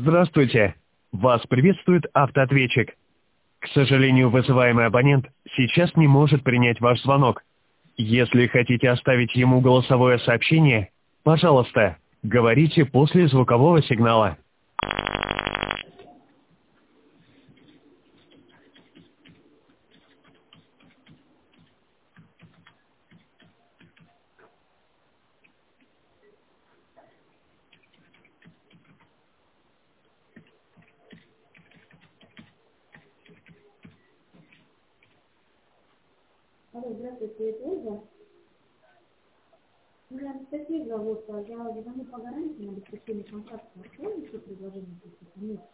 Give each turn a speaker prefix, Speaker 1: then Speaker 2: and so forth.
Speaker 1: Здравствуйте. Вас приветствует автоответчик. К сожалению, вызываемый абонент сейчас не может принять ваш звонок. Если хотите оставить ему голосовое сообщение, пожалуйста, говорите после звукового сигнала.
Speaker 2: Алло, здравствуйте, это Ольга. Меня Анастасия зовут. Я звоню по гарантии на обеспечение контракта. Помните предложение? Нет.